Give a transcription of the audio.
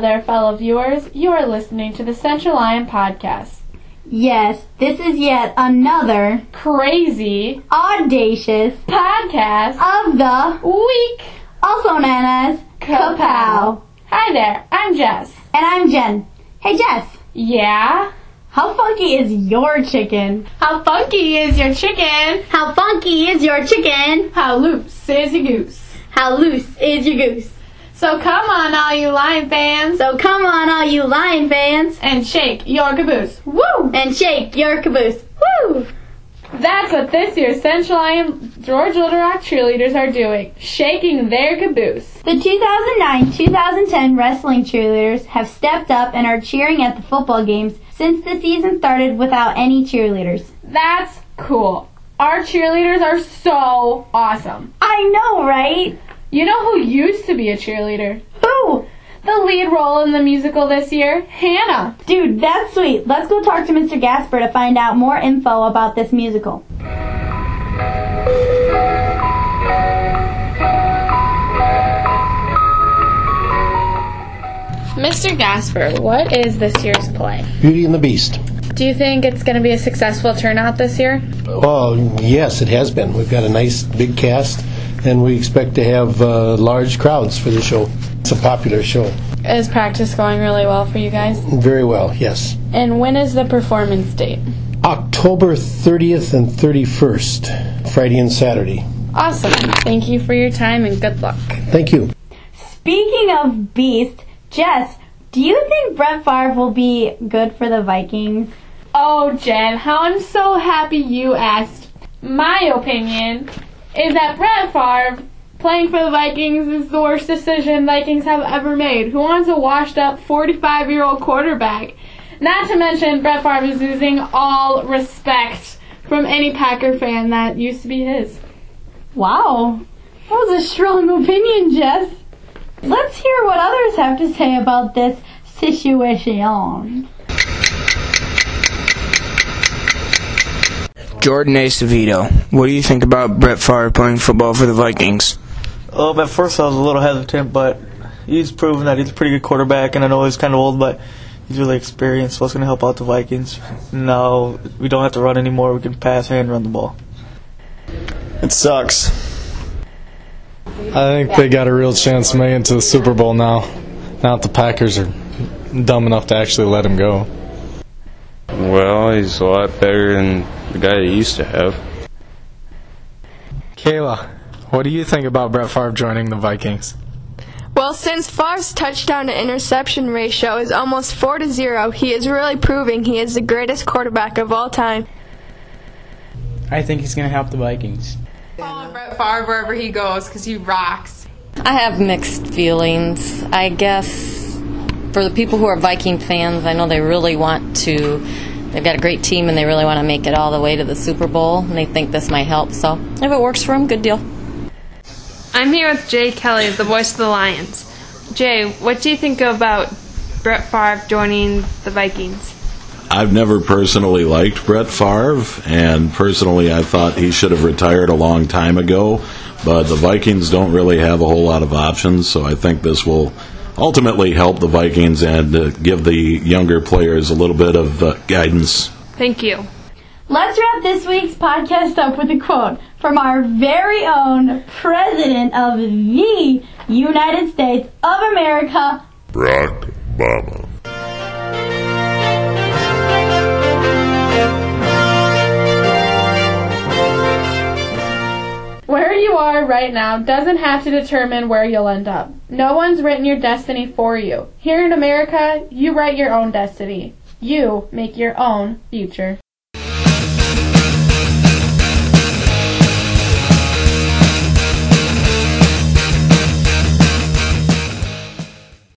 there, fellow viewers. You are listening to the Central Lyon Podcast. Yes, this is yet another crazy, audacious podcast of the week, also known as Kapow. Hi there, I'm Jess. And I'm Jen. Hey Jess. Yeah? How funky is your chicken? How funky is your chicken? How funky is your chicken? How loose is your goose? How loose is your goose? So come on, all you Lion fans. And shake your caboose. Woo! And shake your caboose. Woo! That's what this year's Central Lyon George Little Rock cheerleaders are doing. Shaking their caboose. The 2009-2010 wrestling cheerleaders have stepped up and are cheering at the football games since the season started without any cheerleaders. That's cool. Our cheerleaders are so awesome. I know, right? You know who used to be a cheerleader? Who? The lead role in the musical this year, Hannah. Dude, that's sweet. Let's go talk to Mr. Gasper to find out more info about this musical. Mr. Gasper, what is this year's play? Beauty and the Beast. Do you think it's going to be a successful turnout this year? Well, yes, it has been. We've got a nice big cast, and we expect to have large crowds for the show. It's a popular show. Is practice going really well for you guys? Very well, yes. And when is the performance date? October 30th and 31st, Friday and Saturday. Awesome. Thank you for your time and good luck. Thank you. Speaking of Beast, Jess, do you think Brett Favre will be good for the Vikings? Oh, Jen, how I'm so happy you asked. My opinion is that Brett Favre playing for the Vikings is the worst decision Vikings have ever made. Who wants a washed-up 45-year-old quarterback? Not to mention, Brett Favre is losing all respect from any Packer fan that used to be his. Wow, that was a strong opinion, Jess. Let's hear what others have to say about this situation. Jordan Acevedo, what do you think about Brett Favre playing football for the Vikings? At first I was a little hesitant, but he's proven that he's a pretty good quarterback, and I know he's kind of old, but he's really experienced, so it's going to help out the Vikings. Now we don't have to run anymore. We can pass and run the ball. It sucks. I think they got a real chance to make it to the Super Bowl now. Now that the Packers are dumb enough to actually let him go. Well, he's a lot better than the guy he used to have. Kayla, what do you think about Brett Favre joining the Vikings? Well, since Favre's touchdown to interception ratio is almost 4-0, he is really proving he is the greatest quarterback of all time. I think he's going to help the Vikings. Follow Brett Favre wherever he goes because he rocks. I have mixed feelings. I guess for the people who are Viking fans, I know they really want to. They've got a great team and they really want to make it all the way to the Super Bowl, and they think this might help. So if it works for them, good deal. I'm here with Jay Kelly, the voice of the Lions. Jay, what do you think about Brett Favre joining the Vikings? I've never personally liked Brett Favre, and personally I thought he should have retired a long time ago, but the Vikings don't really have a whole lot of options, so I think this will ultimately help the Vikings and give the younger players a little bit of guidance. Thank you. Let's wrap this week's podcast up with a quote from our very own President of the United States of America, Barack Obama. Where you are right now doesn't have to determine where you'll end up. No one's written your destiny for you. Here in America, you write your own destiny. You make your own future.